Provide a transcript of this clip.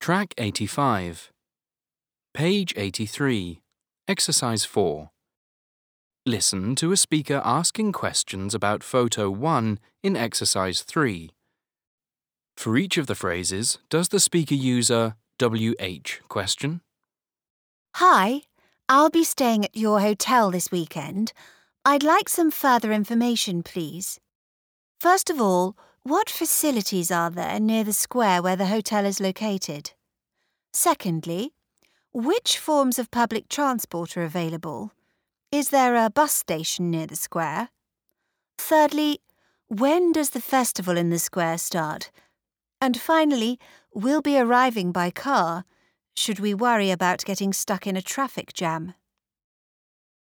Track 85. Page 83. Exercise 4. Listen to a speaker asking questions about photo 1 in exercise 3. For each of the phrases, does the speaker use a WH question? Hi, I'll be staying at your hotel this weekend. I'd like some further information, please. First of all, what facilities are there near the square where the hotel is located? Secondly, which forms of public transport are available? Is there a bus station near the square? Thirdly, when does the festival in the square start? And finally, we'll be arriving by car. Should we worry about getting stuck in a traffic jam?